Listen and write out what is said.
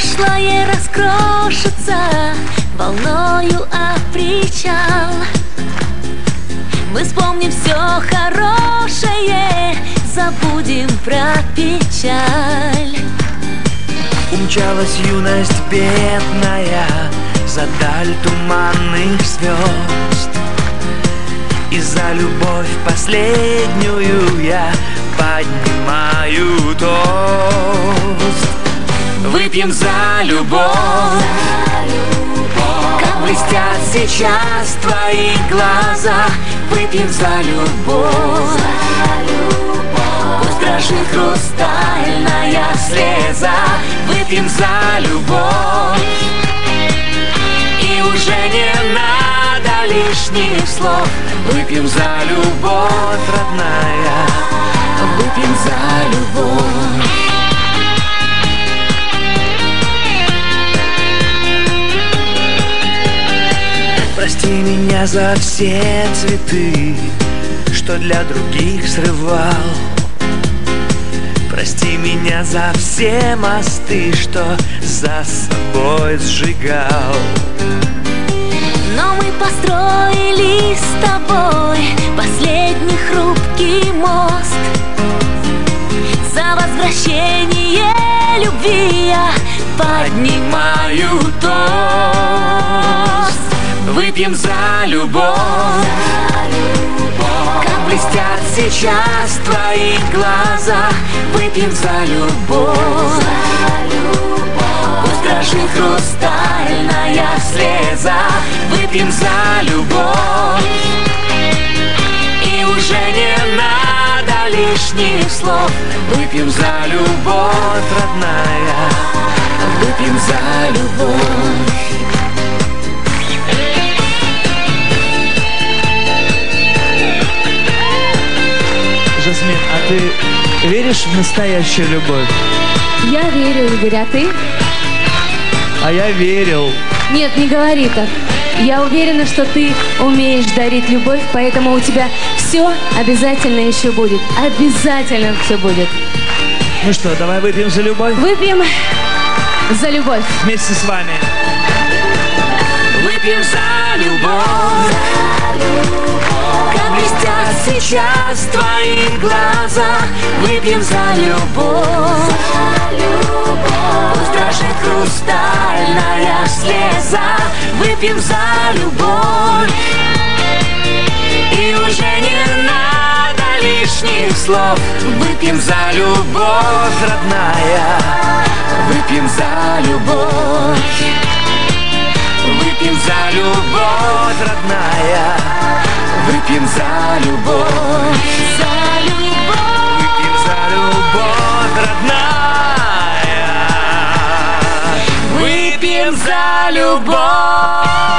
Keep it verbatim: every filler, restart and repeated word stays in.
прошлое раскрошится волною о причал. Мы вспомним все хорошее, забудем про печаль. Умчалась юность бедная за даль туманных звезд, и за любовь последнюю я поднимаю тост. Выпьем за любовь, как блестят сейчас твои глаза. Выпьем за любовь, пусть дрожит хрустальная слеза. Выпьем за любовь, и уже не надо лишних слов. Выпьем за любовь, родная, выпьем за любовь. Прости меня за все цветы, что для других срывал. Прости меня за все мосты, что за собой сжигал. Но мы построили с тобой последний хрупкий мост. За возвращение любви я поднимаю тост. Выпьем за любовь, как блестят сейчас твои глаза. Выпьем за любовь, пусть дрожит хрустальная слеза. Выпьем за любовь, и уже не надо лишних слов. Выпьем за любовь, родная, выпьем за любовь. Жасмин, а ты веришь в настоящую любовь? Я верю, Игорь, а ты? А я верил. Нет, не говори так. Я уверена, что ты умеешь дарить любовь, поэтому у тебя все обязательно еще будет. Обязательно все будет. Ну что, давай выпьем за любовь? Выпьем за любовь. Вместе с вами. Выпьем за любовь, как блестят сейчас твои глаза. Выпьем за любовь, пусть дрожит хрустальная слеза. Выпьем за любовь, и уже не надо лишних слов. Выпьем за любовь, родная, выпьем за любовь. Выпьем за любовь, родная, выпьем за любовь. За любовь, выпьем за любовь, родная, выпьем за любовь.